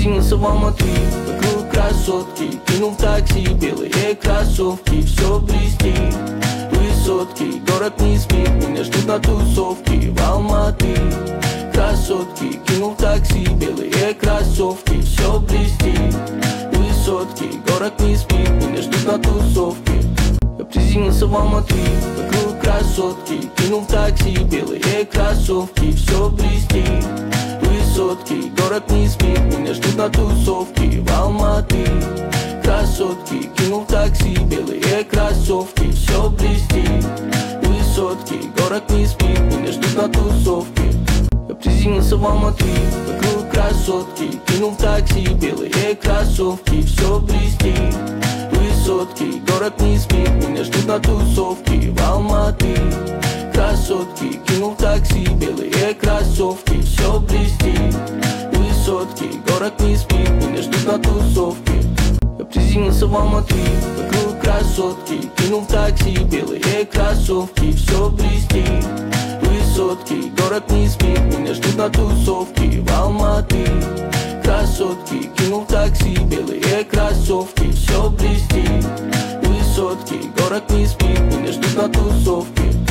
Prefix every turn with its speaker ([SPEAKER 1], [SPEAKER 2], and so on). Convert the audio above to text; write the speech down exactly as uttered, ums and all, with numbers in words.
[SPEAKER 1] Приземлился в Алматы, вокруг красотки. Кинул в такси белые кроссовки. Все блестит, высотки. Город не спит, меня ждут на тусовке в Алматы. Красотки, кинул в такси белые кроссовки. Все блестит, высотки. Город не спит, меня ждут на тусовке. Я приземлился в Алматы, вокруг красотки. Кинул в такси белые кроссовки. Все блестит, высотки. Город не спит, меня ждут на тусовке в Алматы. Красотки, кинул в такси белые кроссовки. Все блестит, высотки. Город не спит, меня ждут на тусовке. Я приземлился в Алматы, вокруг красотки. Кинул в такси белые кроссовки. Все блестит, высотки. Город не спит, меня ждут на тусовке в Алматы. Красотки, кинул в такси белые кроссовки. Все блестит, высотки. Город не спит, меня ждут на тусовке. Я приземлился в Алматы, вокруг красотки. Кинул в такси белые кроссовки. Все блестит, высотки. Город не спит, меня ждут на тусовке в Алматы. Красотки, кинул в такси белые кроссовки. Все блестит, высотки. Город не спит, меня ждут на тусовке.